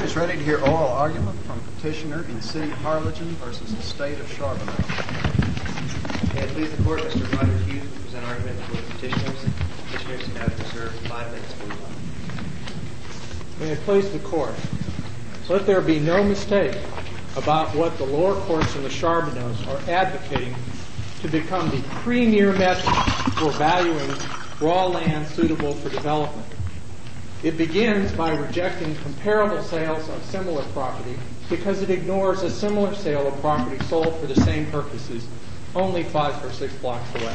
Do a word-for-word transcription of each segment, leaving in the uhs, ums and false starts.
Court is ready to hear oral argument from petitioner in City of Harlingen versus the State of Charbonneau. May it please the Court, Mister Roger Hughes will present argument for the petitioners. Petitioners have reserved five minutes for rebuttal. May it please the Court, let there be no mistake about what the lower courts and the Charbonneaus are advocating to become the premier method for valuing raw land suitable for development. It begins by rejecting comparable sales of similar property because it ignores a similar sale of property sold for the same purposes only five or six blocks away.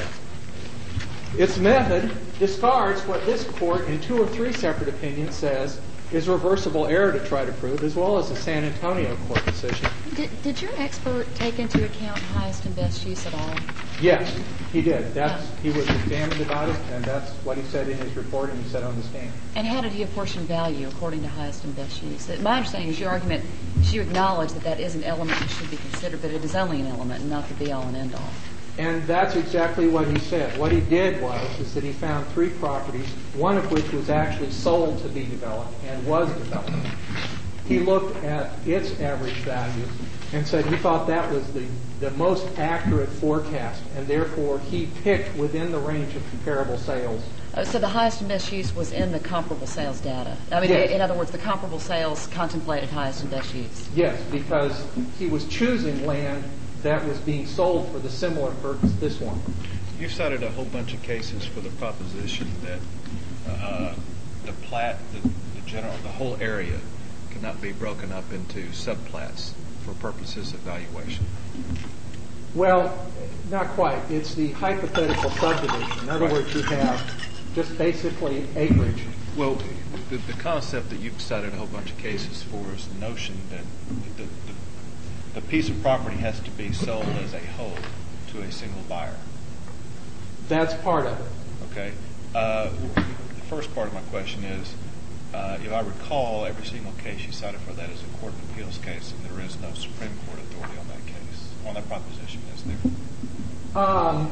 Its method discards what this Court, in two or three separate opinions, says is reversible error to try to prove, as well as the San Antonio Court decision. Did, did your expert take into account highest and best use at all? Yes, he did. That's, he was examined about it, and that's what he said in his report and he said on the stand. And how did he apportion value according to highest and best use? My understanding is your argument is you acknowledge that that is an element that should be considered, but it is only an element and not the be-all and end-all. And that's exactly what he said. What he did was is that he found three properties, one of which was actually sold to be developed and was developed. He looked at its average value and said he thought that was the, the most accurate forecast, and therefore he picked within the range of comparable sales. Uh, so the highest and best use was in the comparable sales data. I mean, yes. In other words, the comparable sales contemplated highest and best use. Yes, because he was choosing land that was being sold for the similar purpose, this one. You cited a whole bunch of cases for the proposition that uh, the plat, the, the general, the whole area cannot be broken up into subplats for purposes of valuation. Well, not quite. It's the hypothetical subdivision. In other right. words, you have just basically acreage. Well, the, the concept that you've cited a whole bunch of cases for is the notion that the, the The piece of property has to be sold as a whole to a single buyer. That's part of it. Okay. Uh, the first part of my question is, uh, if I recall, every single case you cited for that is a Court of Appeals case, and there is no Supreme Court authority on that case, on that proposition, is there? Um,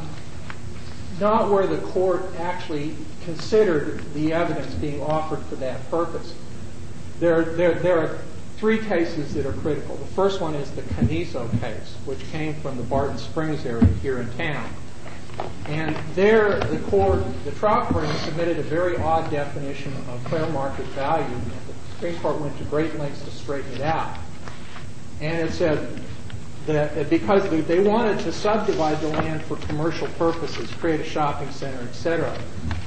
not where the court actually considered the evidence being offered for that purpose. There, there, there are three cases that are critical. The first one is the Canizo case, which came from the Barton Springs area here in town. And there, the court, the trial court submitted a very odd definition of fair market value. And the Supreme Court went to great lengths to straighten it out. And it said that because they wanted to subdivide the land for commercial purposes, create a shopping center, et cetera.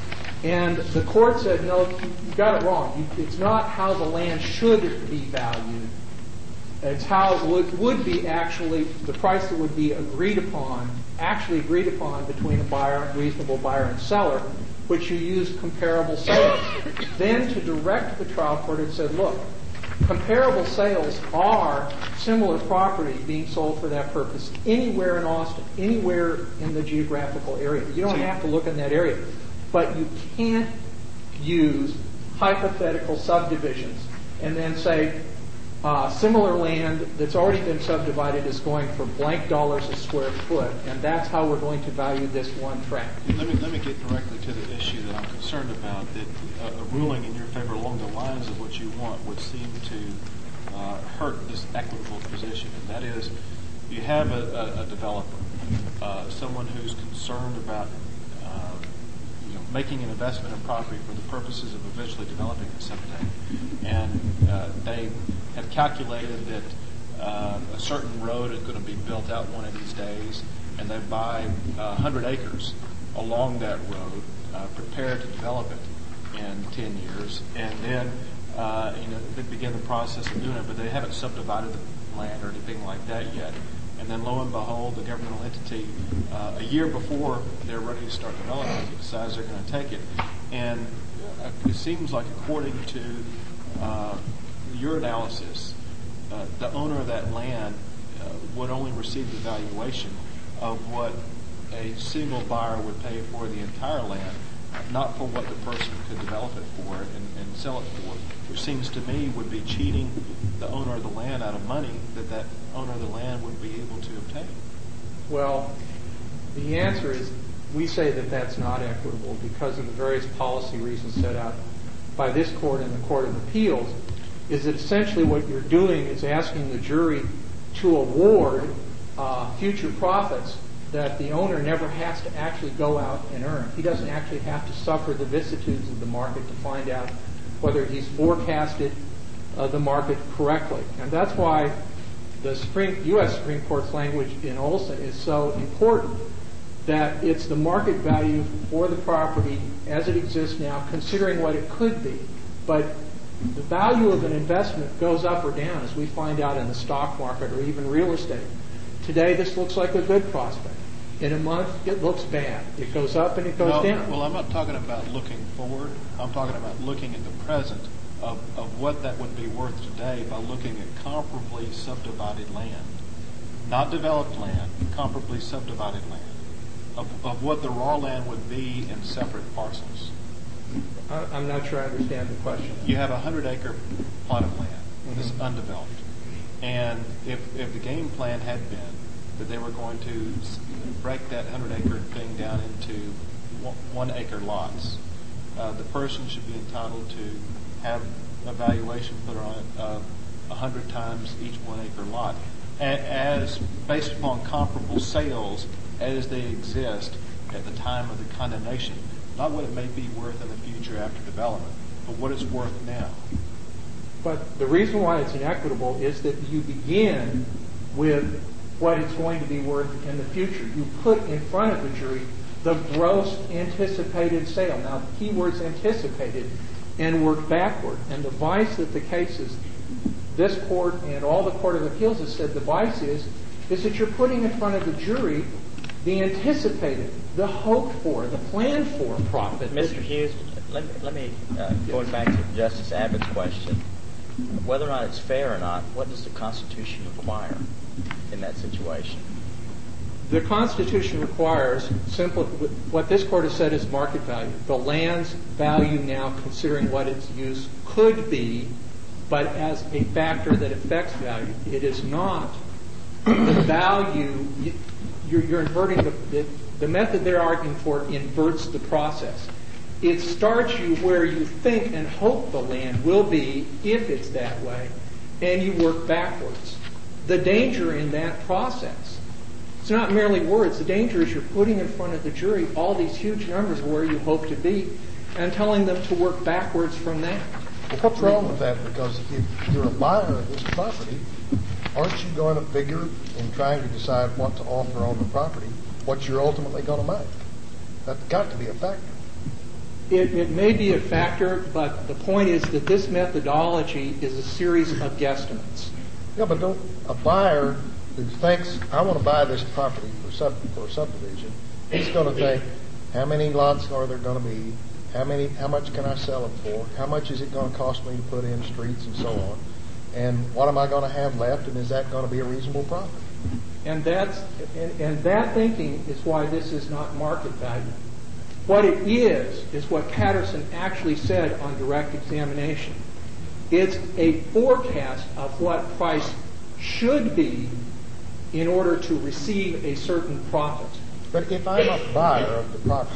And the court said, no, you got it wrong. It's not how the land should be valued. It's how it would, would be actually, the price that would be agreed upon, actually agreed upon between a buyer, reasonable buyer and seller, which you use comparable sales. Then to direct the trial court, it said, look, comparable sales are similar property being sold for that purpose anywhere in Austin, anywhere in the geographical area. You don't have to look in that area. But you can't use hypothetical subdivisions and then say uh, similar land that's already been subdivided is going for blank dollars a square foot, and that's how we're going to value this one tract. Let me let me get directly to the issue that I'm concerned about. That uh, a ruling in your favor along the lines of what you want would seem to uh, hurt this equitable position, and that is, you have a, a, a developer, uh, someone who's concerned about making an investment in property for the purposes of eventually developing it someday. And uh, they have calculated that uh, a certain road is going to be built out one of these days, and they buy uh, one hundred acres along that road, uh, prepared to develop it in ten years, and then uh, you know they begin the process of doing it, but they haven't subdivided the land or anything like that yet. And then lo and behold, the governmental entity, uh, a year before they're ready to start developing, decides they're going to take it. And uh, it seems like, according to uh, your analysis, uh, the owner of that land uh, would only receive the valuation of what a single buyer would pay for the entire land, not for what the person could develop it for and, and sell it for, which seems to me would be cheating the owner of the land out of money that that owner of the land would be able to obtain. Well, the answer is we say that that's not equitable because of the various policy reasons set out by this court and the Court of Appeals. is that essentially what you're doing is asking the jury to award uh, future profits that the owner never has to actually go out and earn. He doesn't actually have to suffer the vicissitudes of the market to find out whether he's forecasted uh, the market correctly. And that's why the Supreme, U S Supreme Court's language in Olson is so important, that it's the market value for the property as it exists now, considering what it could be. But the value of an investment goes up or down, as we find out in the stock market or even real estate. Today, this looks like a good prospect. In a month, it looks bad. It goes up and it goes no, down. Well, I'm not talking about looking forward. I'm talking about looking at the present of, of what that would be worth today by looking at comparably subdivided land. Not developed land, comparably subdivided land. Of, of what the raw land would be in separate parcels. I'm not sure I understand the question. You have a hundred acre plot of land that's Mm-hmm. undeveloped. And if, if the game plan had been that they were going to break that hundred acre thing down into one acre lots, uh, the person should be entitled to have a valuation put on it of a hundred times each one acre lot, as based upon comparable sales as they exist at the time of the condemnation. Not what it may be worth in the future after development, but what it's worth now. But the reason why it's inequitable is that you begin with what it's going to be worth in the future. You put in front of the jury the gross anticipated sale. Now, the key word's anticipated, and work backward. And the vice that the cases, this court and all the Court of Appeals has said the vice is, is that you're putting in front of the jury the anticipated, the hoped for, the planned for profit. Mister Hughes, let me, let me uh, going back to Justice Abbott's question, whether or not it's fair or not, what does the Constitution require in that situation? The Constitution requires simply what this court has said is market value. The land's value now, considering what its use could be, but as a factor that affects value. It is not the value. You're, you're inverting the, the, the method they're arguing for inverts the process. It starts you where you think and hope the land will be if it's that way, and you work backwards. The danger in that process, it's not merely words. The danger is you're putting in front of the jury all these huge numbers where you hope to be and telling them to work backwards from that. Well, what's wrong with that? Because if you're a buyer of this property, aren't you going to figure in trying to decide what to offer on the property, what you're ultimately going to make? That's got to be a factor. It, it may be a factor, but the point is that this methodology is a series of guesstimates. Yeah, but don't a buyer who thinks, I want to buy this property for, sub, for a subdivision, he's going to think, how many lots are there going to be? How many? How much can I sell it for? How much is it going to cost me to put in streets and so on? And what am I going to have left? And is that going to be a reasonable profit? And that's and, and that thinking is why this is not market value. What it is is what Patterson actually said on direct examination. It's a forecast of what price should be in order to receive a certain profit. But if I'm a buyer of the property,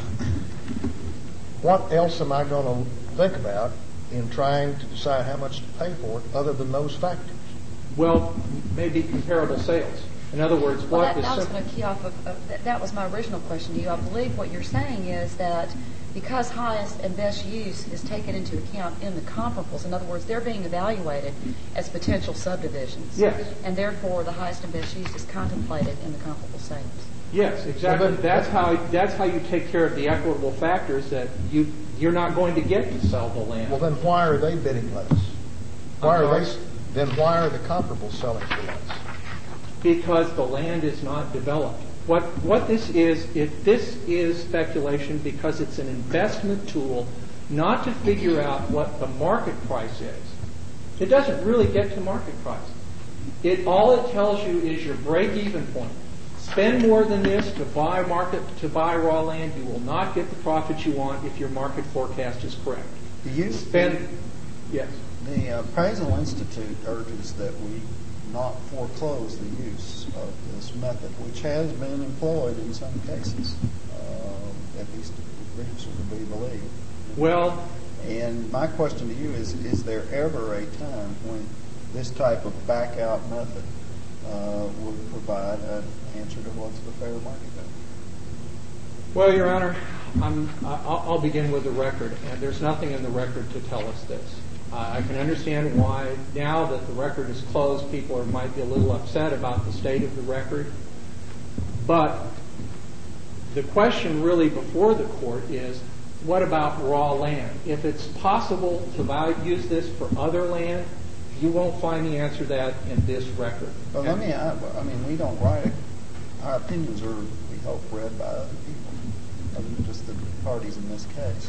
what else am I going to think about in trying to decide how much to pay for it other than those factors? Well, maybe comparable sales. In other words, Well, what that, is that was sim- going to key off of, of that, that was my original question to you. I believe what you're saying is that because highest and best use is taken into account in the comparables, in other words, they're being evaluated as potential subdivisions. Yes. And therefore, the highest and best use is contemplated in the comparable sales. Yes, exactly. Well, then- that's how that's how you take care of the equitable factors that you you're not going to get to sell the land. Well, then why are they bidding less? Why I'm are they? sorry? Then why are the comparables selling for less? Because the land is not developed. What what this is, if this is speculation because it's an investment tool, not to figure out what the market price is. It doesn't really get to market price. It all it tells you is your break-even point. Spend more than this to buy market to buy raw land. You will not get the profits you want if your market forecast is correct. Do you Spend, yes. The Appraisal Institute urges that we not foreclose the use of this method, which has been employed in some cases, uh, at least reasonably to be believed. Well, And my question to you is, is there ever a time when this type of back-out method uh, would provide an answer to what's the fair market value? Well, Your Honor, I'm, I'll, I'll begin with the record, and there's nothing in the record to tell us this. Uh, I can understand why, now that the record is closed, people are, might be a little upset about the state of the record. But the question really before the court is, what about raw land? If it's possible to value, use this for other land, you won't find the answer to that in this record. Well, let me, I, I mean, we don't write it. Our opinions are, we hope, read by other people, other than just the parties in this case.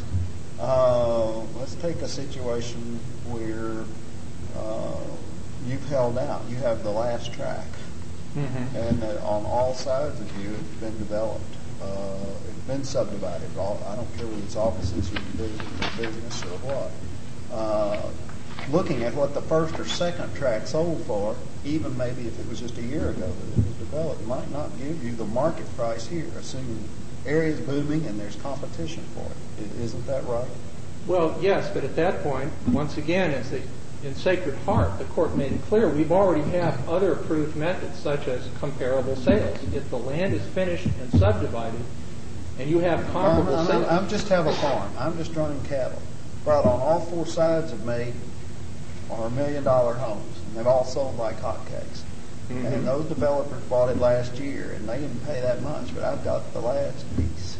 Uh, let's take a situation where uh, you've held out. You have the last track, mm-hmm. and uh, on all sides of you, it's been developed. Uh, it's been subdivided. All, I don't care whether it's offices or business or what. Uh, looking at what the first or second track sold for, even maybe if it was just a year ago that it was developed, might not give you the market price here, assuming area's booming and there's competition for it. Isn't that right? Well, yes, but at that point, once again, as the, in Sacred Heart, the court made it clear we've already have other approved methods, such as comparable sales. If the land is finished and subdivided, and you have comparable I'm, sales... I'm, I'm just have a farm. I'm just running cattle. But on all four sides of me are million-dollar homes, and they've all sold like hotcakes. Mm-hmm. And those developers bought it last year, and they didn't pay that much, but I've got the last piece.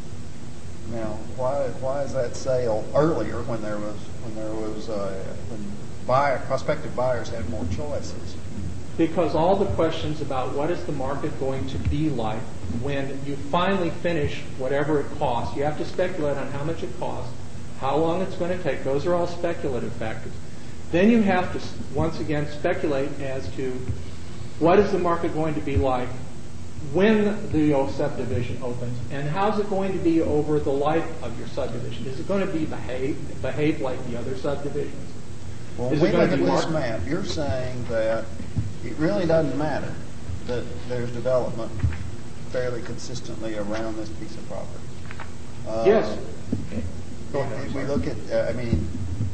Now, why why is that sale earlier when there was when there was uh, when buyer prospective buyers had more choices? Because all the questions about what is the market going to be like when you finally finish whatever it costs, you have to speculate on how much it costs, how long it's going to take. Those are all speculative factors. Then you have to once again speculate as to what is the market going to be like when the subdivision opens, and how's it going to be over the life of your subdivision? Is it going to be behave behave like the other subdivisions? Well, is when we it look going at to be this mar- map, you're saying that it really doesn't matter that there's development fairly consistently around this piece of property. Uh, yes. Go ahead. If we look at, uh, I mean,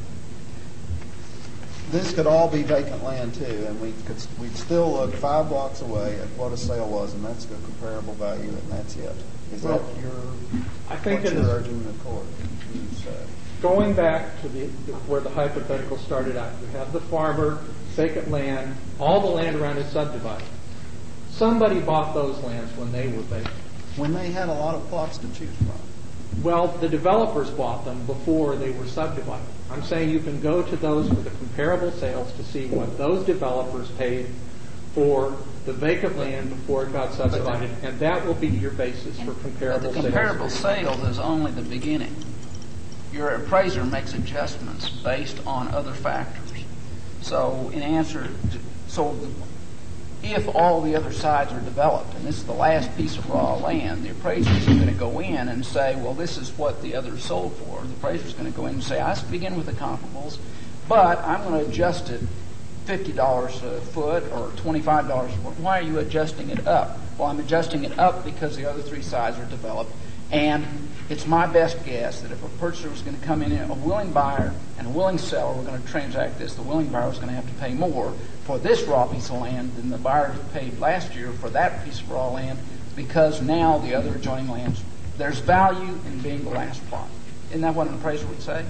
this could all be vacant land too, and we could we'd still look five blocks away at what a sale was, and that's the comparable value, and that's it. Is well, that your? I think what in you're the, urging the court to say? Going back to the where the hypothetical started out, you have the farmer, vacant land, all the land around is subdivided. Somebody bought those lands when they were vacant. When they had a lot of plots to choose from. Well, the developers bought them before they were subdivided. I'm saying you can go to those with the comparable sales to see what those developers paid for the vacant land before it got subdivided, and that will be your basis for comparable But the sales. comparable sales is only the beginning. Your appraiser makes adjustments based on other factors. So in answer, to, so if all the other sides are developed, and this is the last piece of raw land, the appraiser is going to go in and say, well, this is what the others sold for. The appraiser is going to go in and say, I begin with the comparables, but I'm going to adjust it fifty dollars a foot or twenty-five dollars a foot. Why are you adjusting it up? Well, I'm adjusting it up because the other three sides are developed, and it's my best guess that if a purchaser was going to come in, a willing buyer and a willing seller were going to transact this, the willing buyer was going to have to pay more for this raw piece of land than the buyer paid last year for that piece of raw land, because now the other adjoining lands, there's value in being the last plot. Isn't that what an appraiser would say?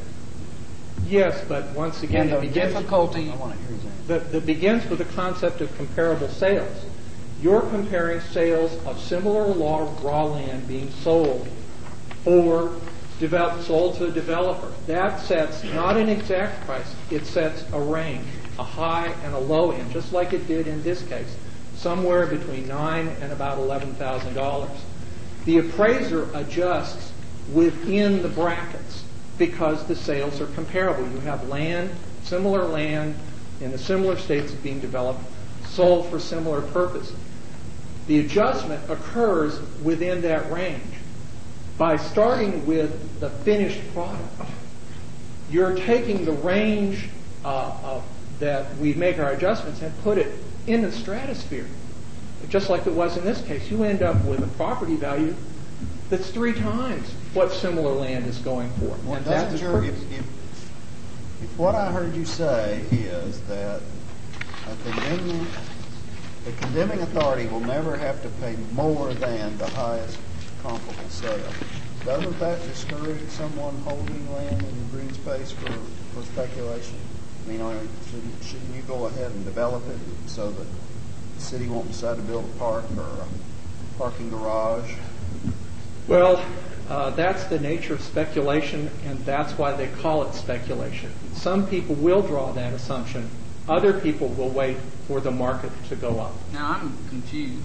Yes, but once again, And the it begins, difficulty, that, that begins with the concept of comparable sales. You're comparing sales of similar raw, raw land being sold or develop, sold to a developer. That sets not an exact price, it sets a range, a high and a low end, just like it did in this case, somewhere between nine and about eleven thousand dollars. The appraiser adjusts within the brackets because the sales are comparable. You have land, similar land in the similar states being developed, sold for similar purpose. The adjustment occurs within that range. By starting with the finished product, you're taking the range uh, of, that we make our adjustments and put it in the stratosphere. Just like it was in this case, you end up with a property value that's three times what similar land is going for. Well, And doesn't that's your, the if, if, if what I heard you say is that a condemning, the condemning authority will never have to pay more than the highest comparable sale, doesn't that discourage someone holding land in green space for, for speculation? I mean, shouldn't, shouldn't you go ahead and develop it so that the city won't decide to build a park or a parking garage? Well, uh, that's the nature of speculation, and that's why they call it speculation. Some people will draw that assumption. Other people will wait for the market to go up. Now, I'm confused.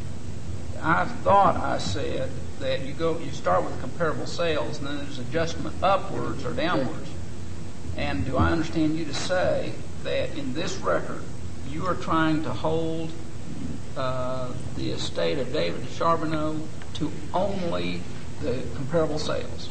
I thought I said that you go, you start with comparable sales, and then there's adjustment upwards or downwards. And do I understand you to say that in this record, you are trying to hold uh, the estate of David Charbonneau to only the comparable sales?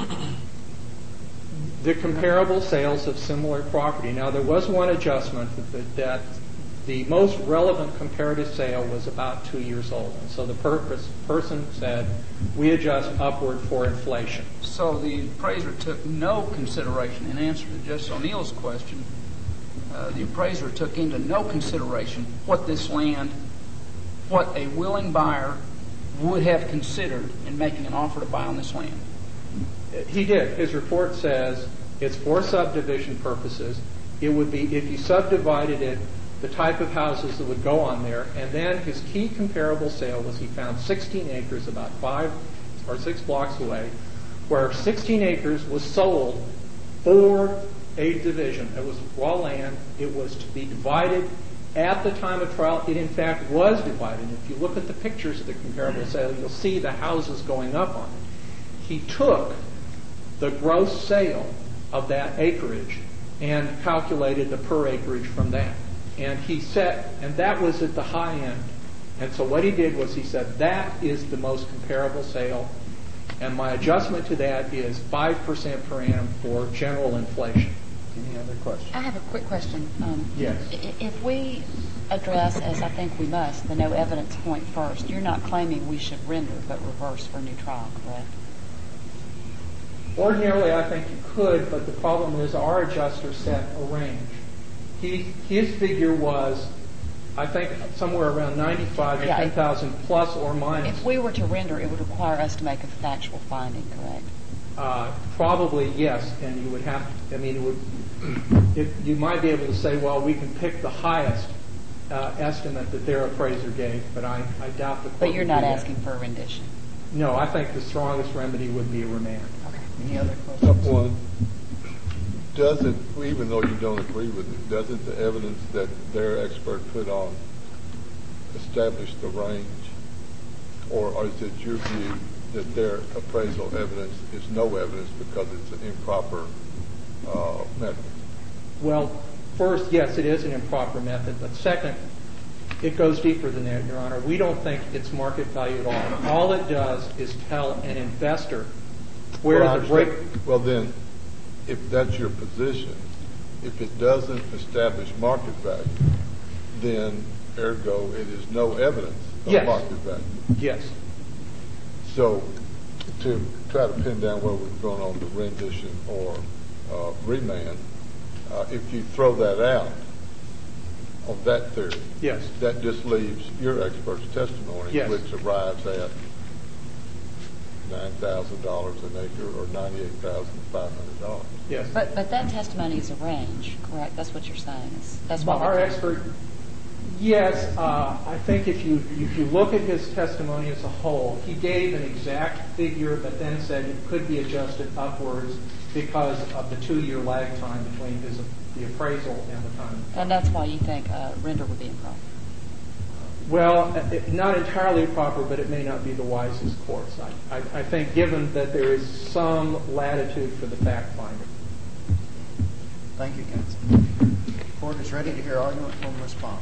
The comparable sales of similar property. Now, there was one adjustment that, that the most relevant comparative sale was about two years old. And so the purpose, person said, we adjust upward for inflation. So the appraiser took no consideration, in answer to Justice O'Neill's question, uh, the appraiser took into no consideration what this land, what a willing buyer would have considered in making an offer to buy on this land. He did. His report says it's for subdivision purposes. It would be, if you subdivided it, the type of houses that would go on there. And then his key comparable sale was he found sixteen acres about five or six blocks away, where sixteen acres was sold for a division. It was raw land. It was to be divided. At the time of trial, it in fact was divided. If you look at the pictures of the comparable sale, you'll see the houses going up on it. He took the gross sale of that acreage and calculated the per acreage from that. And he said, and that was at the high end. And so what he did was he said, that is the most comparable sale. And my adjustment to that is five percent per annum for general inflation. Any other questions? I have a quick question. Um, Yes. If we address, as I think we must, the no evidence point first, you're not claiming we should render but reverse for a new trial, correct? Ordinarily, I think you could, but the problem is our adjuster set a range. He, his figure was, I think, somewhere around ninety-five to Yeah, ten thousand plus or minus. If we were to render, it would require us to make a factual finding, correct? Uh, probably yes, and you would have. I mean, it would. It, you might be able to say, well, we can pick the highest uh, estimate that their appraiser gave, but I, I doubt the court. But you're would not do that. asking for a rendition. No, I think the strongest remedy would be a remand. Okay. Any other questions? One, doesn't, even though you don't agree with it, doesn't the evidence that their expert put on establish the range? Or, or is it your view that their appraisal evidence is no evidence because it's an improper uh, method? Well, first, yes, it is an improper method, but second, it goes deeper than that, Your Honor. We don't think it's market value at all. All it does is tell an investor where well, the break. Well, then, if that's your position, if it doesn't establish market value, then ergo it is no evidence of Yes. market value. Yes. So, to try to pin down where we're going on the rendition or uh, remand, uh, if you throw that out on that theory, Yes. that just leaves your expert's testimony, Yes. which arrives at nine thousand dollars an acre or ninety-eight thousand five hundred dollars. Yes. But but that testimony is a range, correct? That's what you're saying. Is, that's Well, what our we- expert, yes, uh, I think if you if you look at his testimony as a whole, he gave an exact figure, but then said it could be adjusted upwards because of the two-year lag time between his the appraisal and the time. And that's why you think uh, render would be improper. Well, it, not entirely proper, but it may not be the wisest course. I, I, I think given that there is some latitude for the fact finder. Thank you, counsel. The court is ready to hear argument from the respondent.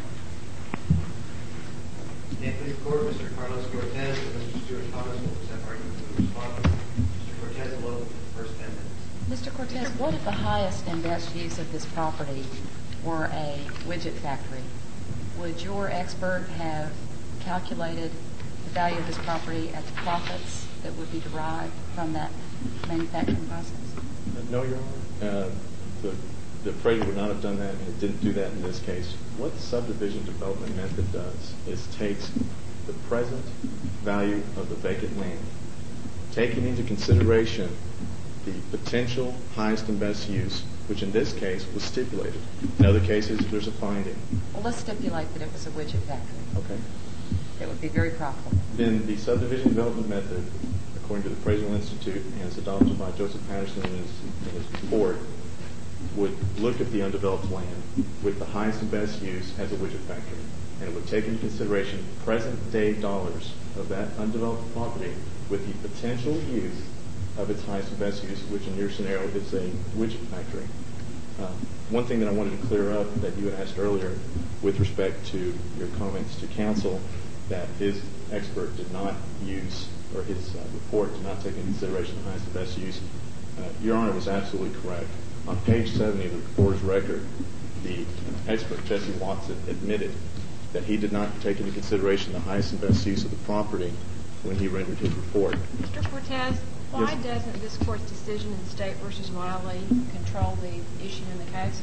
May it please the court, Mister Carlos Cortez and Mister Stuart Thomas will present argument from the respondent. Mister Cortez alone with the first ten minutes. Mister Cortez, what if the highest and best use of this property were a widget factory? Would your expert have calculated the value of this property at the profits that would be derived from that manufacturing process? No, Your Honor. Uh, the, the appraiser would not have done that, and it didn't do that in this case. What the subdivision development method does is takes the present value of the vacant land, taking into consideration the potential highest and best use, which in this case was stipulated. In other cases, there's a finding. Well, let's stipulate that it was a widget factory. Okay. It would be very profitable. Then the subdivision development method, according to the Appraisal Institute, and as adopted by Joseph Patterson in his, in his report, would look at the undeveloped land with the highest and best use as a widget factory, and it would take into consideration present day dollars of that undeveloped property with the potential use of its highest and best use, which in your scenario is a widget factory. Uh, one thing that I wanted to clear up that you had asked earlier with respect to your comments to counsel, that his expert did not use, or his uh, report did not take into consideration the highest and best use. Uh, Your Honor was absolutely correct. On page seventy of the reporter's record, the expert, Jesse Watson, admitted that he did not take into consideration the highest and best use of the property when he rendered his report. Mister Cortez, why Yes. doesn't this court's decision in State versus Wiley control the issue in the case?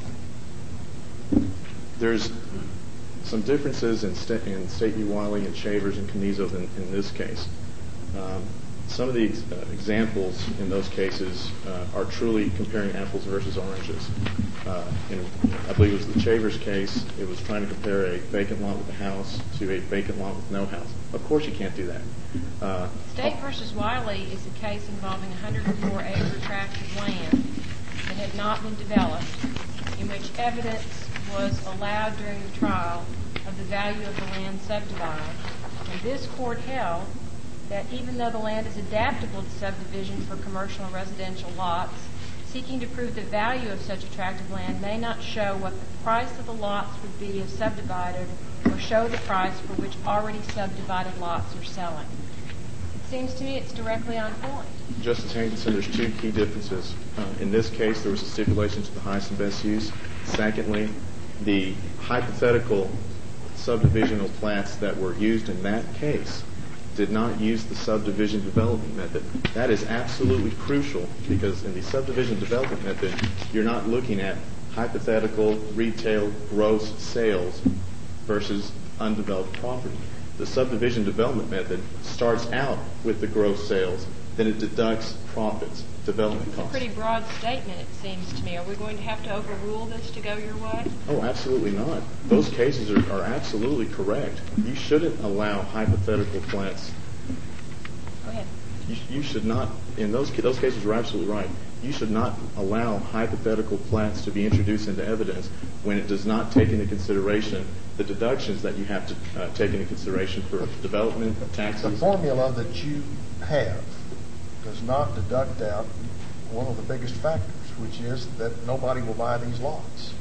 There's some differences in, sta- in State v. Wiley and Shavers and Canizos in, in this case. Um, some of the ex- uh, examples in those cases uh, are truly comparing apples versus oranges. Uh, in, I believe it was the Shavers case, it was trying to compare a vacant lot with a house to a vacant lot with no house. Of course you can't do that. Uh, State versus Wiley is a case involving a one hundred four acre tract of land that had not been developed, in which evidence was allowed during the trial of the value of the land subdivided. And this court held that even though the land is adaptable to subdivision for commercial and residential lots, seeking to prove the value of such a tract of land may not show what the price of the lots would be if subdivided, or show the price for which already subdivided lots are selling. It seems to me it's directly on point. Justice Hankinson, there's two key differences. Uh, in this case, there was a stipulation to the highest and best use. Secondly, the hypothetical subdivisional plats that were used in that case did not use the subdivision development method. That is absolutely crucial, because in the subdivision development method, you're not looking at hypothetical retail gross sales versus undeveloped property. The subdivision development method starts out with the gross sales, then it deducts profits, development It's a costs. pretty broad statement, it seems to me. Are we going to have to overrule this to go your way? Oh, absolutely not. Those cases are, are absolutely correct. You shouldn't allow hypothetical plats. Go ahead. You, you should not, in those those cases, you're absolutely right. You should not allow hypothetical plats to be introduced into evidence when it does not take into consideration the deductions that you have to uh, take into consideration for development, taxes. The formula that you have does not deduct out one of the biggest factors, which is that nobody will buy these lots.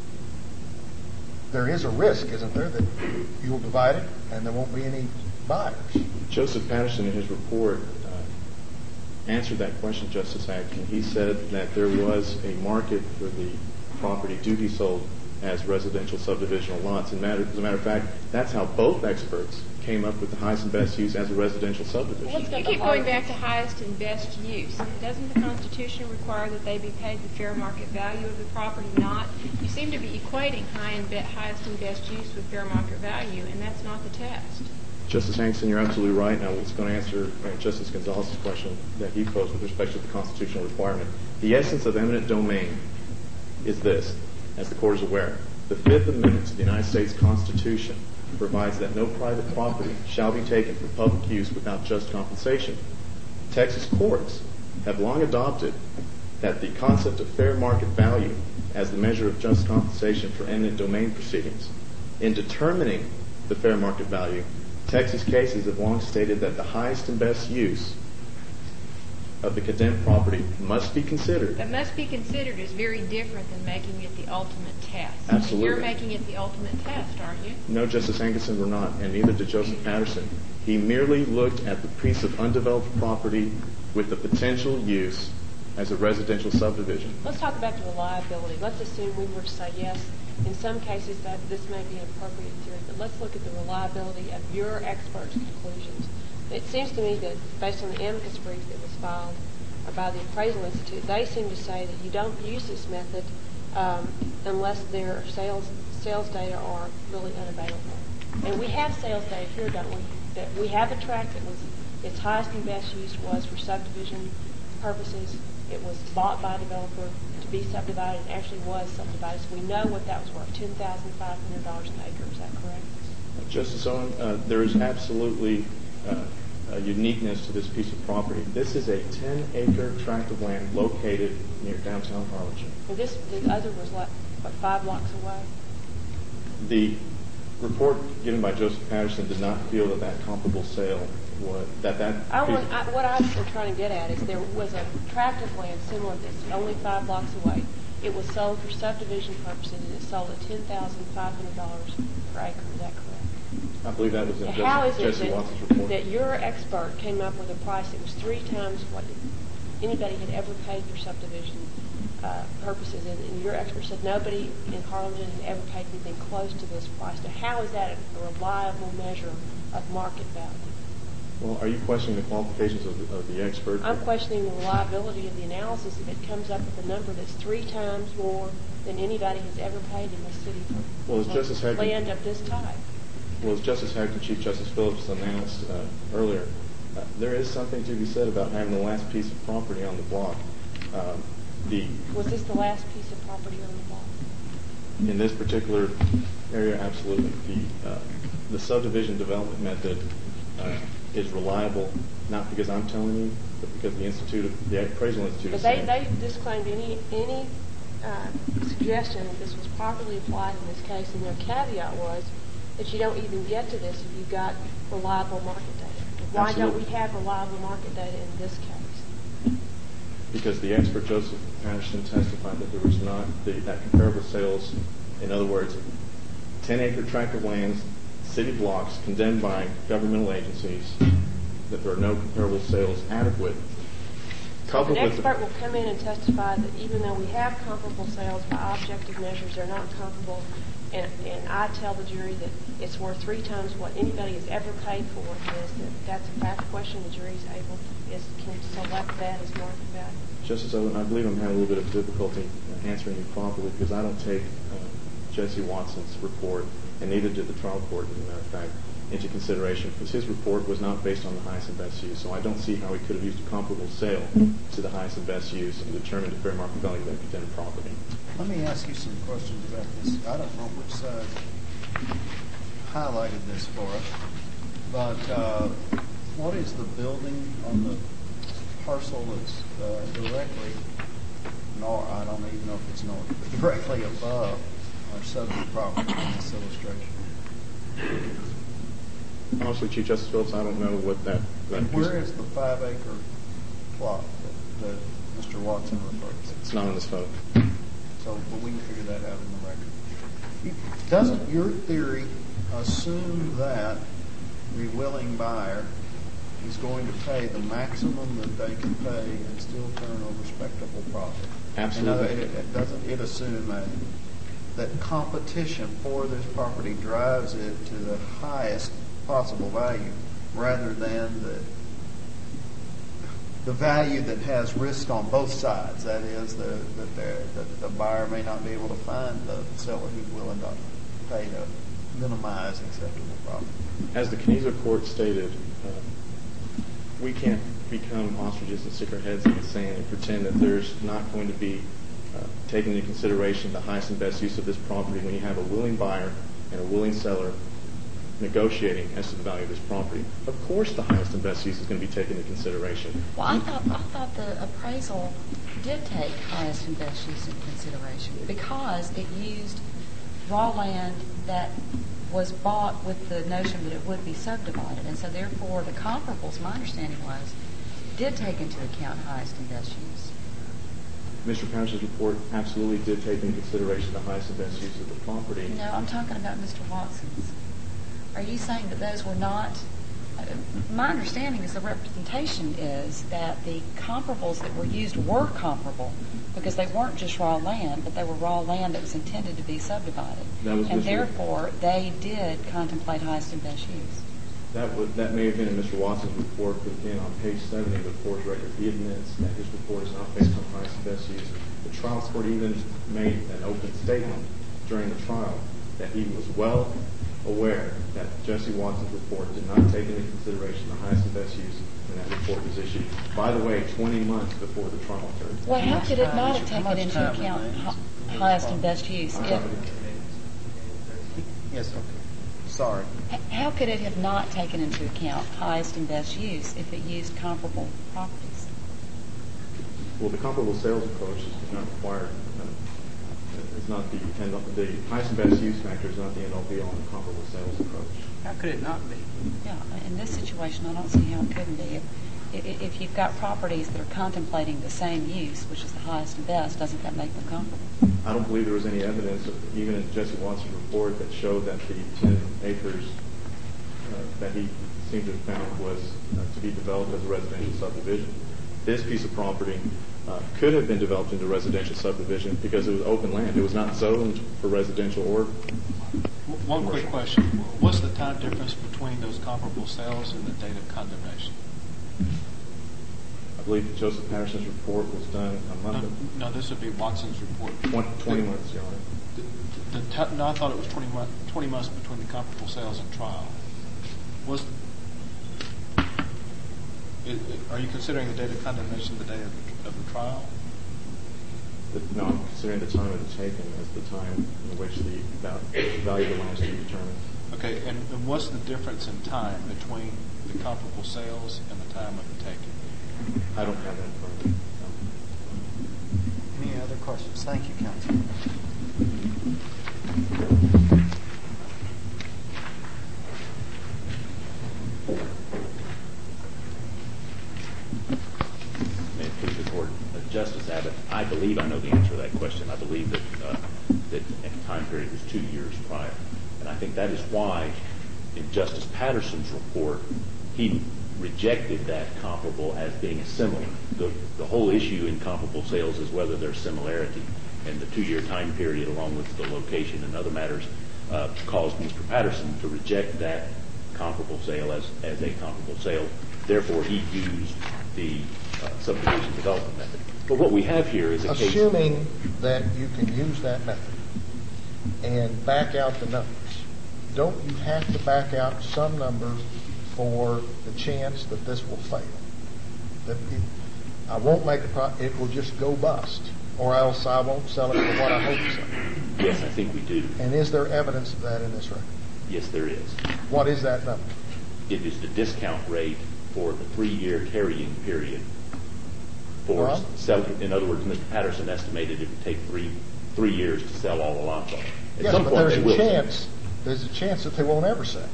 There is a risk, isn't there, that you'll divide it and there won't be any buyers. Joseph Patterson, in his report, uh, answered that question, Justice Atkins. He said that there was a market for the property to be sold as residential subdivisional lots. And matter, as a matter of fact, that's how both experts came up with the highest and best use as a residential subdivision. You keep going back to highest and best use. Doesn't the Constitution require that they be paid the fair market value of the property? Not. You seem to be equating high and be, highest and best use with fair market value, and that's not the test. Justice Hankinson, you're absolutely right. Now, I was going to answer uh, Justice Gonzalez's question that he posed with respect to the constitutional requirement. The essence of eminent domain is this, as the Court is aware. The Fifth Amendment to the United States Constitution provides that no private property shall be taken for public use without just compensation. Texas courts have long adopted that the concept of fair market value as the measure of just compensation for eminent domain proceedings. In determining the fair market value, Texas cases have long stated that the highest and best use of the condemned property must be considered. That must be considered is very different than making it the ultimate test. Absolutely. You're making it the ultimate test, aren't you? No, Justice Hankinson, we're not, and neither did Joseph Patterson. He merely looked at the piece of undeveloped property with the potential use as a residential subdivision. Let's talk about the reliability. Let's assume we were to say yes. In some cases, that this may be an appropriate theory, but let's look at the reliability of your experts' conclusions. It seems to me that, based on the amicus brief that was filed by the Appraisal Institute, they seem to say that you don't use this method um, unless their sales sales data are really unavailable. And we have sales data here, don't we? That we have a tract that was its highest and best use was for subdivision purposes. It was bought by a developer to be subdivided. It actually was subdivided. So we know what that was worth, ten thousand five hundred dollars an acre. Is that correct? Justice Owen, uh, there is absolutely uh, a uniqueness to this piece of property. This is a ten-acre tract of land located near downtown Harlingen. And this, the other was like, what, five blocks away? The report given by Joseph Patterson did not feel that that comparable sale was, that that... I want, I, what I'm trying to get at is there was a tract of land similar to this, only five blocks away. It was sold for subdivision purposes, and it sold at ten thousand five hundred dollars per acre. Is that correct? I believe that was in How is Jesse, it Jesse that, Watson's report. that your expert came up with a price that was three times what anybody had ever paid for subdivision uh, purposes, and, and your expert said nobody in Harlingen had ever paid anything close to this price? So how is that a reliable measure of market value? Well, are you questioning the qualifications of the, of the expert? I'm questioning the reliability of the analysis if it comes up with a number that's three times more than anybody has ever paid in this city for, well, as Justice for Hagman, land of this type. Well, as Justice Hagman, Chief Justice Phillips announced uh, earlier, uh, there is something to be said about having the last piece of property on the block. Um, the Was this the last piece of property on the block? In this particular area, absolutely. The, uh, the subdivision development method uh, is reliable, not because I'm telling you, but because the Institute, of, the Appraisal Institute, but is they, saying. they disclaimed any any uh, suggestion that this was properly applied in this case, and their caveat was that you don't even get to this if you've got reliable market data. Why Absolutely. don't we have reliable market data in this case? Because the expert Joseph Patterson testified that there was not the, that comparable sales. In other words, ten-acre tract of lands, city blocks condemned by governmental agencies, that there are no comparable sales adequate. An expert will come in and testify that even though we have comparable sales by objective measures, they're not comparable. And, and I tell the jury that it's worth three times what anybody has ever paid for this. That that's a fact question. The jury is able is can select that as market value. Justice Owen, I believe I'm having a little bit of difficulty answering you properly because I don't take uh, Jesse Watson's report, and neither did the trial court, as a matter of fact, into consideration because his report was not based on the highest and best use. So I don't see how he could have used a comparable sale to the highest and best use and determined the fair market value of that condemned property. Let me ask you some questions about this. I don't know which side highlighted this for us, but uh, what is the building on the parcel that's uh, directly, nor I don't even know if it's north, but directly above our subject property in this illustration? Honestly, Chief Justice Phillips, I don't know what that... that and where is the five-acre plot that, that Mister Watson referred to? It's not in this photo. So, but we can figure that out in the record. Doesn't your theory assume that the willing buyer is going to pay the maximum that they can pay and still turn a respectable profit? Absolutely. And, uh, it, it doesn't it assume a, that competition for this property drives it to the highest possible value rather than the the value that has risk on both sides? That is, the, that, that the buyer may not be able to find the seller who's willing to pay to minimize acceptable profit. As the Keniza court stated, uh, we can't become ostriches and stick our heads in the sand and pretend that there's not going to be uh, taken into consideration the highest and best use of this property when you have a willing buyer and a willing seller negotiating as to the value of this property. Of course the highest and best use is going to be taken into consideration. Well, I thought, I thought the appraisal did take highest and best use into consideration because it used raw land that was bought with the notion that it would be subdivided. And so therefore the comparables, my understanding was, did take into account highest and best use. Mister Patterson's report absolutely did take into consideration the highest and best use of the property. No, I'm talking about Mister Watson's. Are you saying that those were not? Uh, my understanding is the representation is that the comparables that were used were comparable because they weren't just raw land, but they were raw land that was intended to be subdivided. That was and Mister therefore, they did contemplate highest and best use. That would, that may have been in Mister Watson's report, but again, on page seventy of the court's record, he admits that his report is not based on highest and best use. The trial court even made an open statement during the trial that he was well aware that Jesse Watson's report did not take into consideration the highest and best use when that report was issued. By the way, twenty months before the trial occurred. Well, how could it not have taken into account hi- highest and best use? If, Yes, okay. Sorry. h- how could it have not taken into account highest and best use if it used comparable properties? Well, the comparable sales approach is not required. Uh, it's not the end all, the highest and best use factor is not the end all be all in the comparable sales approach. How could it not be? Yeah, in this situation, I don't see how it couldn't be. If, if, if you've got properties that are contemplating the same use, which is the highest and best, doesn't that make them comparable? I don't believe there was any evidence, of, even in Jesse Watson's report, that showed that the ten acres uh, that he seemed to have found was uh, to be developed as a residential subdivision. This piece of property uh, could have been developed into residential subdivision because it was open land. It was not zoned for residential or One quick question. What's the time difference between those comparable sales and the date of condemnation? I believe that Joseph Patterson's report was done a month ago. No, no, this would be Watson's report. twenty, twenty months, Your Honor. The, the t- no, I thought it was twenty, month, twenty months between the comparable sales and trial. Was it, it, are you considering the date of condemnation the day of, of the trial? The, no, I'm considering the time it was taken as the time in which the value of the land is to be determined. Okay, and, and what's the difference in time between the comparable sales and the time of the taking? I don't have that in front of me. No. Any other questions? Thank you, Counsel. May it please the Court. Uh, Justice Abbott, I believe I know the answer to that question. I believe that uh, that the time period was two years prior. And I think that is why in Justice Patterson's report, he rejected that comparable as being a similar. The, the whole issue in comparable sales is whether there's similarity. And the two-year time period, along with the location and other matters, uh, caused Mister Patterson to reject that comparable sale as, as a comparable sale. Therefore, he used the uh, subdivision development method. But what we have here is a case... Assuming that you can use that method and back out the numbers, don't you have to back out some number for the chance that this will fail? That it, I won't make a pro- it will just go bust, or else I won't sell it for what I hope to sell. Yes, I think we do. And is there evidence of that in this record? Yes, there is. What is that number? It is the discount rate for the three-year carrying period. For Well, sell, in other words, Mister Patterson estimated it would take three three years to sell all the lots off. At yes, some but point there's they a will chance. sell. There's a chance that they won't ever sell.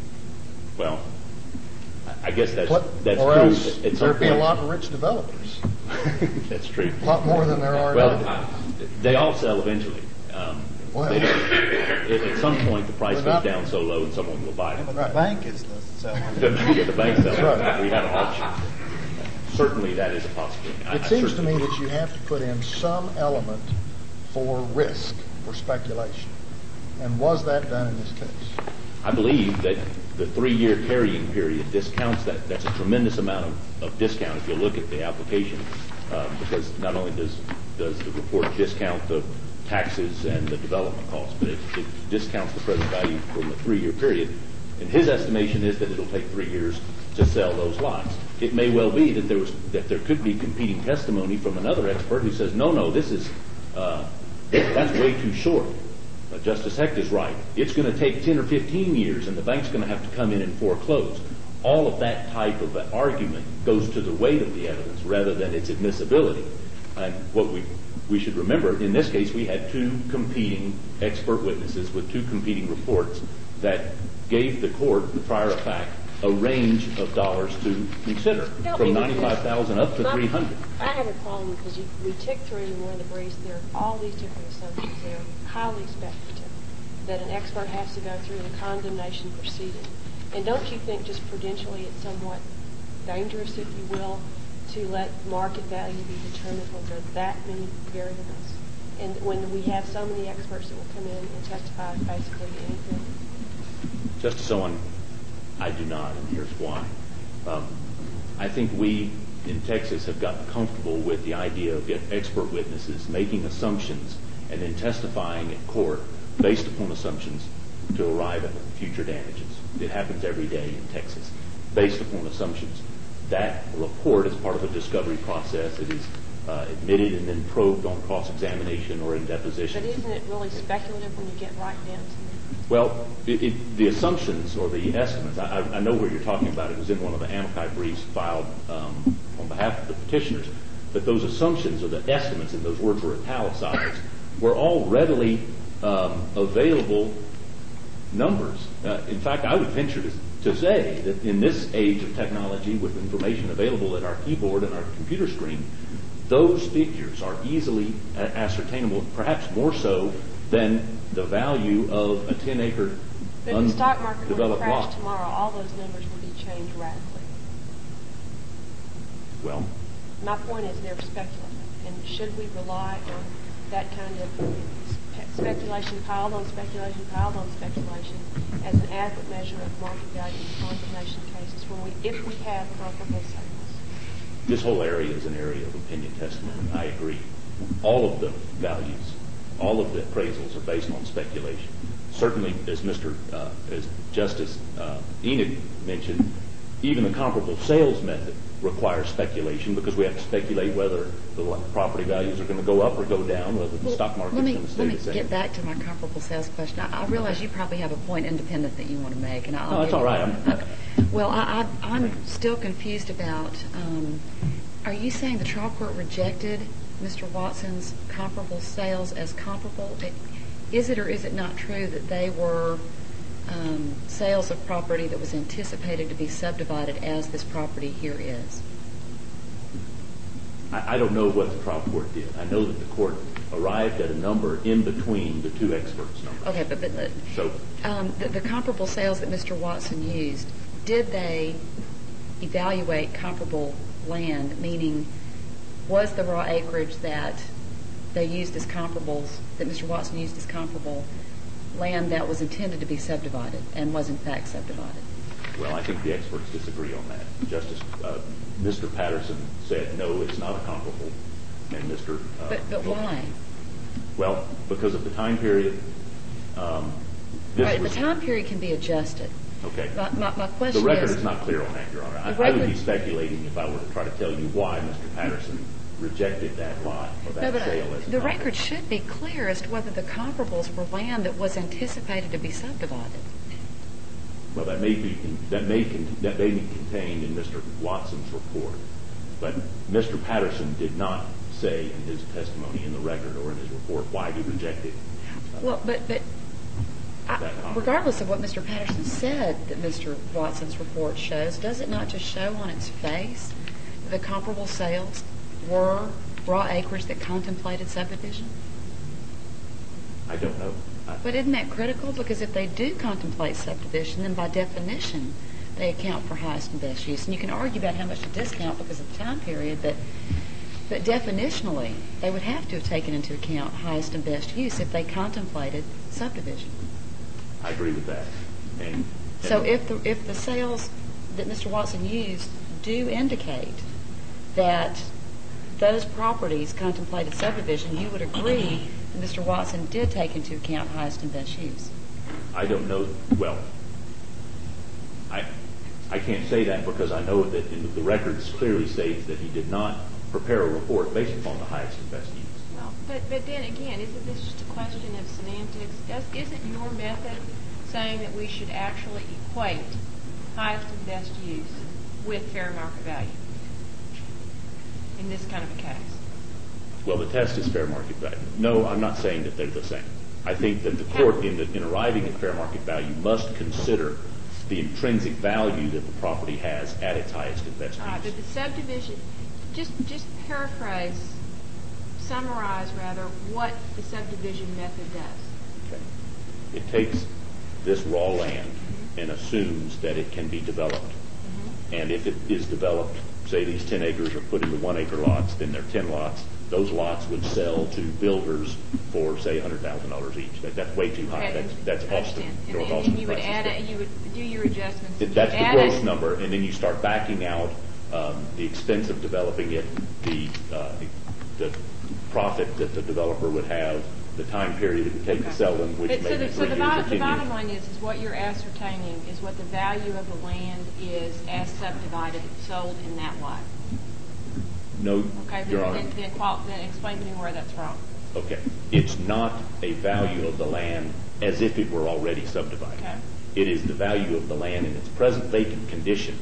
Well, I- I guess that's What, that's or true. else At some there'd be a point- lot of rich developers. That's true. A lot more than there are well, now. They all sell eventually. Um, Well, they don't. At, at some point, the price But goes not- down so low, and someone will buy it. But Right. the bank is the seller. The, yeah, the bank sells. Right. We have an auction. Certainly, that is a possibility. I- It I seems to certainly- me that you have to put in some element for risk, for speculation. And was that done in this case? I believe that the three-year carrying period discounts that. That's a tremendous amount of, of discount if you look at the application, uh, because not only does does the report discount the taxes and the development costs, but it, it discounts the present value from the three-year period. And his estimation is that it'll take three years to sell those lots. It may well be that there was that there could be competing testimony from another expert who says, no, no, this is uh, that's way too short. Uh, Justice Hecht is right. It's going to take ten or fifteen years, and the bank's going to have to come in and foreclose. All of that type of argument goes to the weight of the evidence rather than its admissibility. And what we we should remember, in this case, we had two competing expert witnesses with two competing reports that gave the court, the trier of fact, a range of dollars to consider, Help from me with ninety-five thousand this. up to My- three hundred. I have a problem because you, we tick through in one of the briefs, there are all these different assumptions there, highly speculative, that an expert has to go through the condemnation proceeding. And don't you think just prudentially it's somewhat dangerous, if you will, to let market value be determined when there are that many variables? And when we have so many experts that will come in and testify basically anything? Justice Owen, I do not, and here's why. Um, I think we in Texas have gotten comfortable with the idea of expert witnesses making assumptions and then testifying in court based upon assumptions to arrive at future damages. It happens every day in Texas, based upon assumptions. That report is part of a discovery process. It is uh, admitted and then probed on cross-examination or in deposition. But isn't it really speculative when you get right down to it? Well, it, it, the assumptions or the estimates, I, I know what you're talking about. It was in one of the amici briefs filed um, on behalf of the petitioners. But those assumptions or the estimates, and those words were italicized, were all readily um, available numbers. Uh, in fact, I would venture to, to say that in this age of technology with information available at our keyboard and our computer screen, those figures are easily ascertainable, perhaps more so than the value of a ten-acre undeveloped lot. But if the stock market were to crash tomorrow, all those numbers would be changed radically. Well, my point is they're speculative, and should we rely on that kind of speculation piled on speculation piled on speculation as an adequate measure of market value in condemnation cases when we, if we have comparable sales? This whole area is an area of opinion testimony. I agree. All of the values, all of the appraisals are based on speculation. Certainly, as Mister Uh, as Justice uh, Enoch mentioned, even the comparable sales method requires speculation because we have to speculate whether the property values are going to go up or go down, whether the well, stock market is going to stay Let me the same. get back to my comparable sales question. I, I realize you probably have a point independent that you want to make. And I'll no, that's all right. I'm, okay. Well, I, I, I'm still confused about, um, are you saying the trial court rejected Mister Watson's comparable sales as comparable? Is it or is it not true that they were um, sales of property that was anticipated to be subdivided as this property here is? I, I don't know what the trial court did. I know that the court arrived at a number in between the two experts' numbers. Okay, but, but so um, the, the comparable sales that Mister Watson used, did they evaluate comparable land, meaning was the raw acreage that they used as comparables, that Mister Watson used as comparable, land that was intended to be subdivided and was in fact subdivided? Well, I think the experts disagree on that. Justice uh, Mister Patterson said, no, it's not a comparable. And Mister Uh, but but why? Well, because of the time period. Um, this right, was, the time period can be adjusted. Okay. My, my, my question the record is, is not clear on that, Your Honor. I, record, I would be speculating if I were to try to tell you why Mister Patterson rejected that lot or that no, but sale as the comparable. record should be clear as to whether the comparables were land that was anticipated to be subdivided. Well, that may be that may that may be contained in Mister Watson's report, but Mister Patterson did not say in his testimony in the record or in his report why he rejected. Uh, well, but but I, regardless of what Mister Patterson said that Mister Watson's report shows, does it not just show on its face that the comparable sales were raw acreage that contemplated subdivision? I don't know. I, but isn't that critical? Because if they do contemplate subdivision, then by definition they account for highest and best use. And you can argue about how much to discount because of the time period, but but definitionally they would have to have taken into account highest and best use if they contemplated subdivision. I agree with that. And, and so if the if the sales that Mister Watson used do indicate that those properties contemplated subdivision, you would agree that Mister Watson did take into account highest and best use? I don't know. Well, I I can't say that because I know that in the records clearly states that he did not prepare a report based upon the highest and best use. Well, but but then again, isn't this just a question of semantics? Does, isn't your method saying that we should actually equate highest and best use with fair market value in this kind of a case? Well, the test is fair market value. No, I'm not saying that they're the same. I think that the court, in, the, in arriving at fair market value, must consider the intrinsic value that the property has at its highest and best use. All right, but the subdivision, just just paraphrase, summarize rather, what the subdivision method does. Okay. It takes this raw land mm-hmm. and assumes that it can be developed. Mm-hmm. And if it is developed, say these ten acres are put into one acre lots, then they're ten lots. Those lots would sell to builders for, say, one hundred thousand dollars each. That, that's way too high. Okay. That's, that's Austin. And, North and, Austin and you would prices. add, a, you would do your adjustments. It, that's you the add gross a, number, and then you start backing out um, the expense of developing it, the, uh, the profit that the developer would have, the time period it would take okay. to sell them, which but, may so be the, three so the, years bottom, or the ten bottom years. line is, is what you're ascertaining is what the value of the land is as subdivided and sold in that way. No, Okay, Your then, Honor. then, then, qual- then explain to me where that's wrong. Okay. It's not a value of the land as if it were already subdivided. Okay. It is the value of the land in its present vacant condition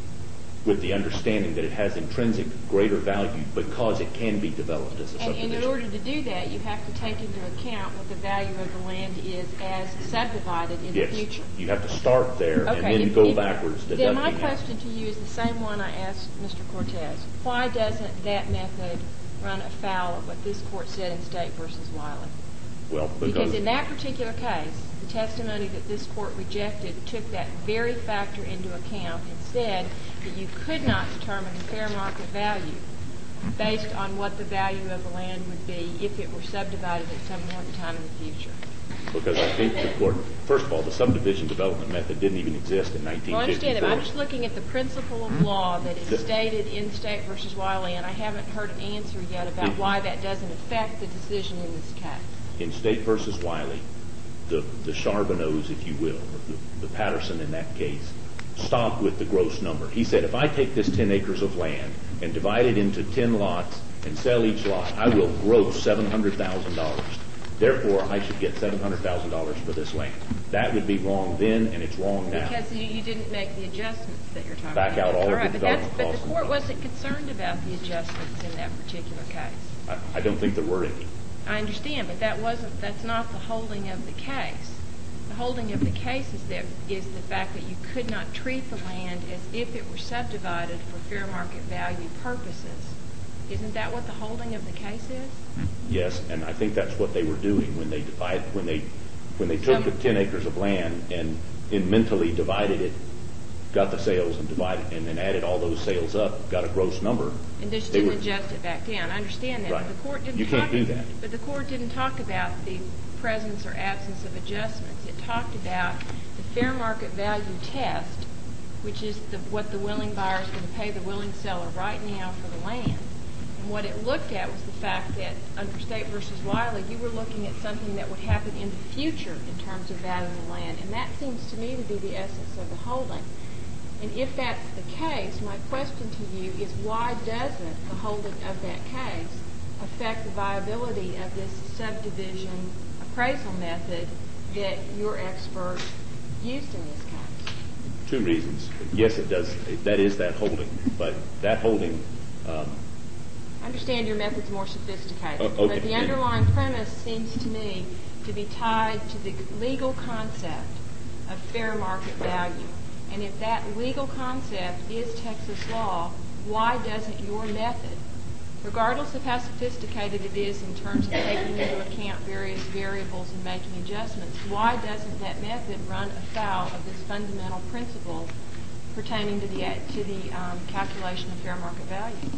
with the understanding that it has intrinsic greater value because it can be developed as a And, subdivision. and in order to do that, you have to take into account what the value of the land is as subdivided in yes. the future. You have to start there Okay, and then if- go if- backwards. Then my deducting out. question to you is the same one I asked Mister Cortez. Why doesn't that method run afoul of what this court said in State versus Wiley? Well, because, Because in that particular case, the testimony that this court rejected took that very factor into account and said that you could not determine the fair market value based on what the value of the land would be if it were subdivided at some point in time in the future. because I think the court, first of all, the subdivision development method didn't even exist in nineteen fifty-four. Well, I understand that. I'm just looking at the principle of law that is The- stated in State versus Wiley, and I haven't heard an answer yet about It- why that doesn't affect the decision in this case. In State versus Wiley, the, the Charbonneaus, if you will, or the, the Patterson in that case, stopped with the gross number. He said, if I take this ten acres of land and divide it into ten lots and sell each lot, I will gross seven hundred thousand dollars. Therefore, I should get seven hundred thousand dollars for this land. That would be wrong then, and it's wrong now. Because you, you didn't make the adjustments that you're talking Back about. out all of right, the but that's, development but costs the and court stuff. wasn't concerned about the adjustments in that particular case. I, I don't think there were any. I understand, but that wasn't. That's not the holding of the case. The holding of the case is that is the fact that you could not treat the land as if it were subdivided for fair market value purposes. Isn't that what the holding of the case is? Yes, and I think that's what they were doing when they divide, when they when they took the ten acres of land and, and mentally divided it, got the sales and divided, and then added all those sales up, got a gross number. And just They didn't were- adjust it back down. I understand that, Right. but the court didn't. You can't talk, do that. But the court didn't talk about the presence or absence of adjustments. It talked about the fair market value test, which is the, what the willing buyer is going to pay the willing seller right now for the land. And what it looked at was the fact that under State versus Wiley, you were looking at something that would happen in the future in terms of valuing the land, and that seems to me to be the essence of the holding. And if that's the case, my question to you is why doesn't the holding of that case affect the viability of this subdivision appraisal method that your expert used in this case? Two reasons. Yes, it does. That is that holding, but that holding. Um, I understand your method's more sophisticated, Uh, okay. but the underlying premise seems to me to be tied to the legal concept of fair market value. And if that legal concept is Texas law, why doesn't your method, regardless of how sophisticated it is in terms of taking into account various variables and making adjustments, why doesn't that method run afoul of this fundamental principle pertaining to the to the um, calculation of fair market value?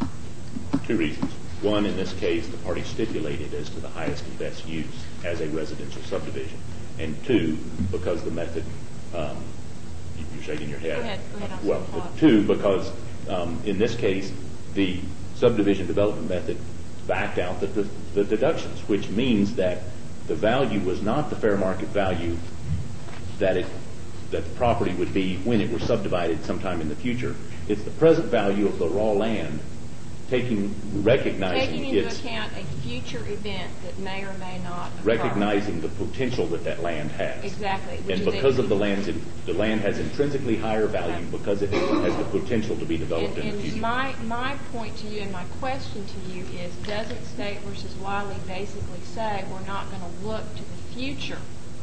Two reasons. One, in this case, the party stipulated as to the highest and best use as a residential subdivision. And two, because the method, um, you're shaking your head. Go ahead. Go ahead. Well, two, because um, in this case, the subdivision development method backed out the, the, the deductions, which means that the value was not the fair market value that it that the property would be when it were subdivided sometime in the future. It's the present value of the raw land, taking recognizing Taking into its account a future event that may or may not occur. recognizing the potential that that land has. Exactly. which And is because a- of the land's the land has intrinsically higher value because it has the potential to be developed And, in the and future. my my point to you and my question to you is, doesn't State versus Wiley basically say we're not going to look to the future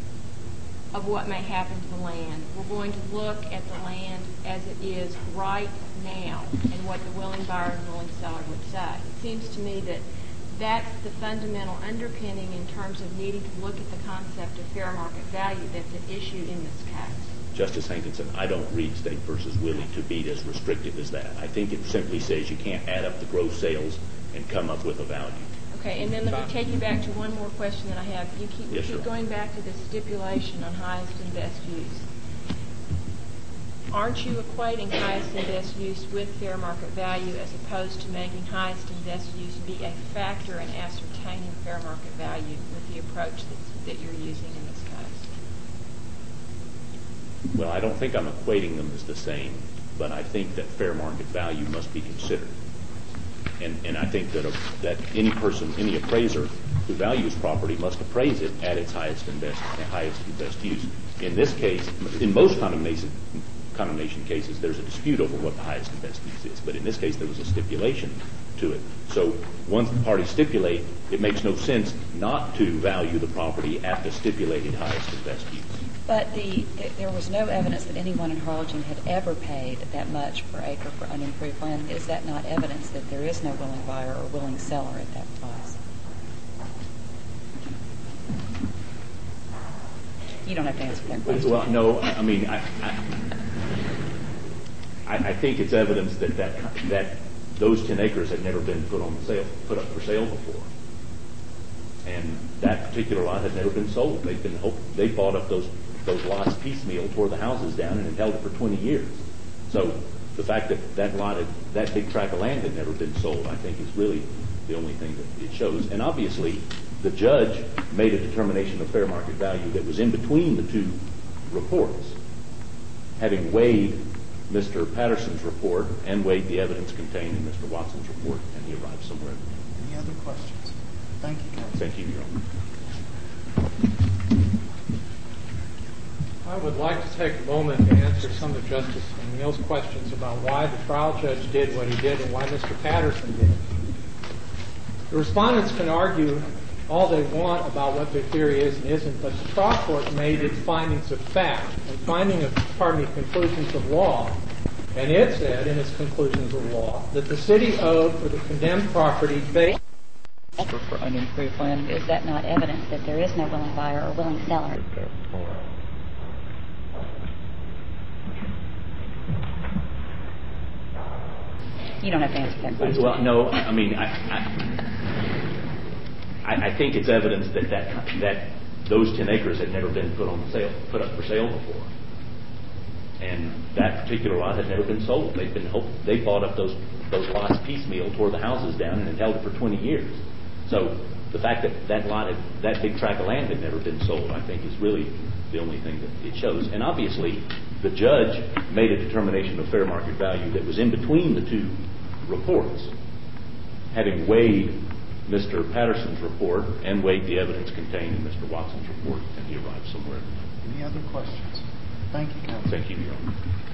of what may happen to the land? We're going to look at the land as it is right now and what the willing buyer and willing seller would say. It seems to me that that's the fundamental underpinning in terms of needing to look at the concept of fair market value that's at issue in this case. Justice Hankinson, I don't read State versus Willie to be as restrictive as that. I think it simply says you can't add up the gross sales and come up with a value. Okay, and then let me take you back to one more question that I have. You keep, you Yes, keep sir. going back to the stipulation on highest and best use. aren't you equating highest and best use with fair market value as opposed to making highest and best use be a factor in ascertaining fair market value with the approach that, that you're using in this case? Well, I don't think I'm equating them as the same, but I think that fair market value must be considered. And, and I think that, a, that any person, any appraiser who values property must appraise it at its highest and best, highest and best use. In this case, in most condemnation, condemnation cases, there's a dispute over what the highest and best use is. But in this case, there was a stipulation to it. So once the parties stipulate, it makes no sense not to value the property at the stipulated highest and best use. But the, there was no evidence that anyone in Harlingen had ever paid that much per acre for unimproved land. Is that not evidence that there is no willing buyer or willing seller at that price? You don't have to answer that question. Well, no, I mean, I, I, I think it's evidence that, that that those ten acres had never been put on sale, put up for sale before, and that particular lot had never been sold. They've been they bought up those those lots piecemeal, tore the houses down, and had held it for twenty years. So the fact that that lot, had, that big tract of land had never been sold, I think, is really the only thing that it shows. And obviously, the judge made a determination of fair market value that was in between the two reports, having weighed Mister Patterson's report and weighed the evidence contained in Mister Watson's report, and he arrived somewhere. Any other questions? Thank you, Counsel. Thank you, Your Honor. I would like to take a moment to answer some of Justice O'Neill's questions about why the trial judge did what he did and why Mister Patterson did. The respondents can argue all they want about what their theory is and isn't, but the trial court made its findings of fact and finding of, pardon me, conclusions of law, and it said in its conclusions of law that the city owed for the condemned property based for unimproved land. Is that not evidence that there is no willing buyer or willing seller? You don't have to answer that question. Well, no, I mean, I, I, I think it's evidence that, that that those ten acres had never been put on sale, put up for sale before, and that particular lot had never been sold. They've been they bought up those those lots piecemeal, tore the houses down, and had held it for twenty years. So the fact that that lot, had, that big tract of land had never been sold, I think, is really the only thing that it shows. And obviously, the judge made a determination of fair market value that was in between the two reports, having weighed Mister Patterson's report and weighed the evidence contained in Mister Watson's report, and he arrived somewhere. Any other questions? Thank you, Counsel. Thank you, Your Honor.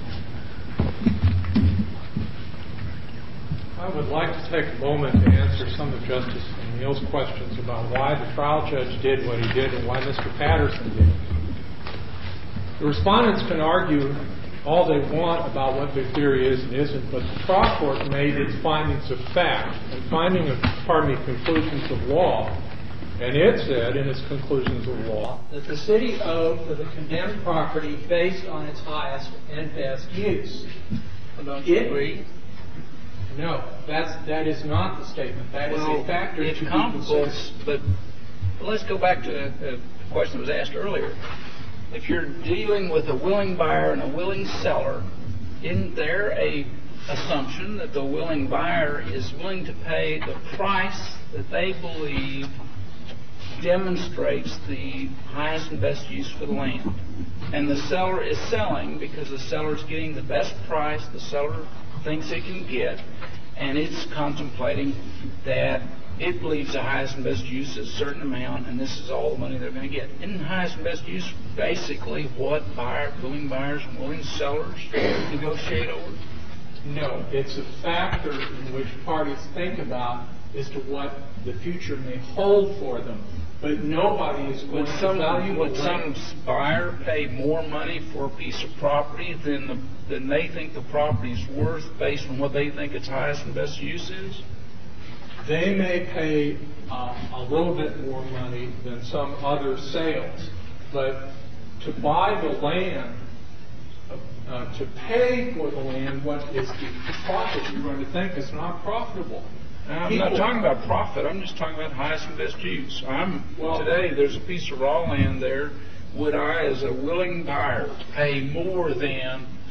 I would like to take a moment to answer some of Justice O'Neill's questions about why the trial judge did what he did and why Mister Patterson did. The respondents can argue all they want about what their theory is and isn't, but the trial court made its findings of fact and finding of, pardon me, conclusions of law, and it said in its conclusions of law that the city owed for the condemned property based on its highest and best use. Don't you it, agree? No, that's that is not the statement. That well, is a factor it's to be comparable, considered. But let's go back to the question that was asked earlier. If you're dealing with a willing buyer and a willing seller, isn't there a assumption that the willing buyer is willing to pay the price that they believe demonstrates the highest and best use for the land? And the seller is selling because the seller is getting the best price the seller thinks it can get, and it's contemplating that it believes the highest and best use is a certain amount, and this is all the money they're going to get. Isn't highest and best use basically what buyer, willing buyers and willing sellers negotiate over? No, it's a factor in which parties think about as to what the future may hold for them. But nobody is going would to some, value Would the some buyer pay more money for a piece of property than the, than they think the property is worth based on what they think its highest and best use is? They may pay uh, a little bit more money than some other sales, but to buy the land, uh, to pay for the land, what is the profit you're going to think is not profitable? Now, I'm People, not talking about profit. I'm just talking about highest and best use. I'm well, today. There's a piece of raw land there. Would I, as a willing buyer, pay more than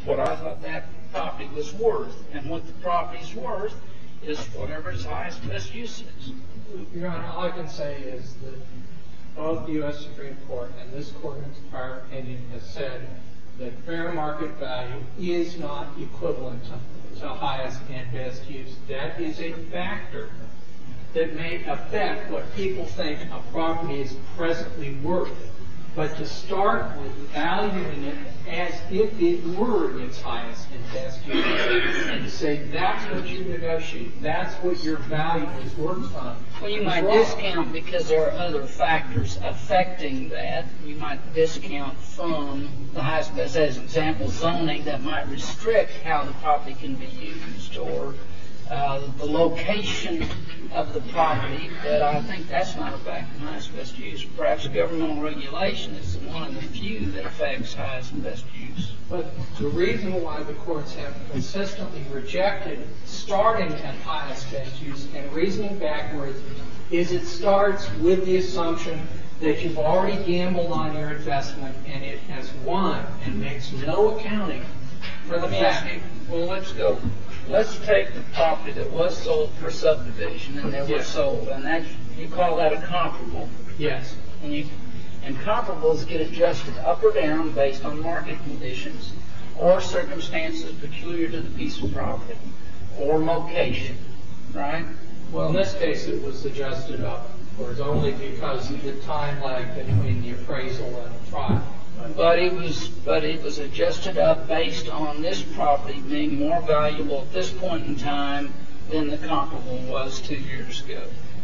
what I thought that property was worth. And what the property's worth is whatever its highest and best use is. Your Honor, all I can say is that both the U S Supreme Court and this court in its prior opinion has said that fair market value is not equivalent to, to highest and best use. That is a factor that may affect what people think a property is presently worth. But to start with valuing it as if it were its highest and best use, and to say that's what you negotiate, that's what your value is worth on. Well, you might discount because there are other factors affecting that. You might discount from the highest and best, as example, zoning that might restrict how the property can be used, or uh, the location of the property, that I think that's not a factor in highest and best use. Perhaps governmental regulation is one of the few that affects highest and best use. But the reason why the courts have consistently rejected starting at highest best use and reasoning backwards is it starts with the assumption that you've already gambled on your investment and it has won and makes no accounting for the fact. Well, let's go. Let's take the property that was sold for subdivision and that Yes. was sold, and that you call that a comparable. Yes. And you and comparables get adjusted up or down based on market conditions or circumstances peculiar to the piece of property or location, right? Well, in this case, it was adjusted up, or it's only because of the time lag between the appraisal and the trial. But it was, but it was adjusted up based on this property being more valuable at this point in time than the comparable was two years ago.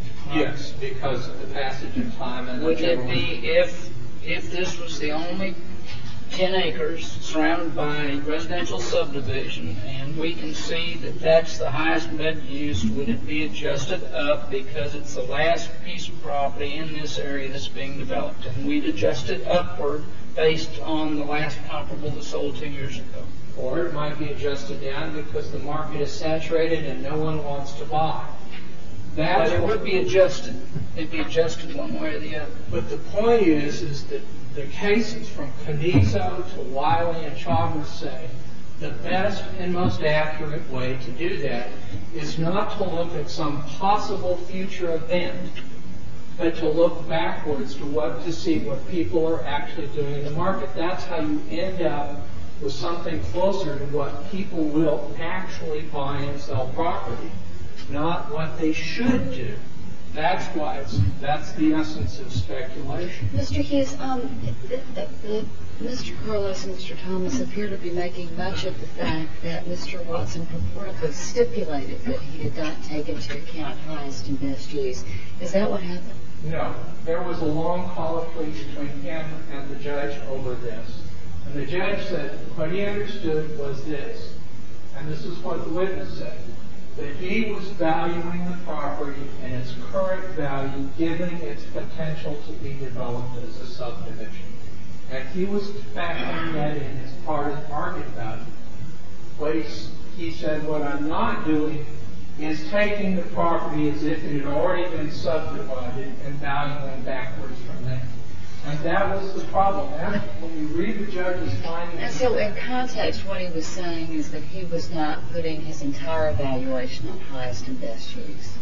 Yes, because of the passage of time and the Would it general- be if if this was the only ten acres surrounded by residential subdivision, and we can see that that's the highest best use, would it be adjusted up because it's the last piece of property in this area that's being developed, and we'd adjust it upward based on the last comparable that sold two years ago? Or it might be adjusted down because the market is saturated and no one wants to buy. That's But it what- would be adjusted. It'd be adjusted one way or the other. But the point is, is that the cases from Canizo to Wiley and Chalmers say the best and most accurate way to do that is not to look at some possible future event, but to look backwards to what to see what people are actually doing in the market. That's how you end up with something closer to what people will actually buy and sell property, not what they should do. That's why it's, that's the essence of speculation. Mister Hughes, um, the, the, the, Mister Carlos and Mister Thomas appear to be making much of the fact that Mister Watson purportedly stipulated that he did not take into account highest and best use. Is that what happened? No. There was a long colloquy between him and the judge over this. And the judge said what he understood was this, and this is what the witness said, that he was valuing the property and its current value, given its potential to be developed as a subdivision. And he was factoring that in as part of market value. What he, he said, what I'm not doing is taking the property as if it had already been subdivided and valuing backwards from that. And that was the problem. And when you read the judge's findings... And so in context, what he was saying is that he was not putting his entire evaluation on highest and best use.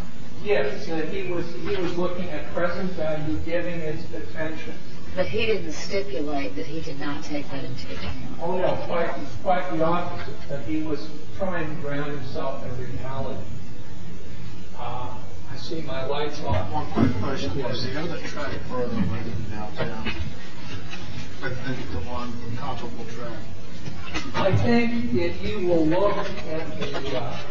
Yes, that he was, he was looking at present value, giving its potential. But he didn't stipulate that he did not take that into account. Oh no, quite, quite the opposite, that he was trying to ground himself in reality. Uh, I see my lights on. One quick question. Was the other track further away than downtown? I think the one, the comparable track. I think if you will look at the... Uh,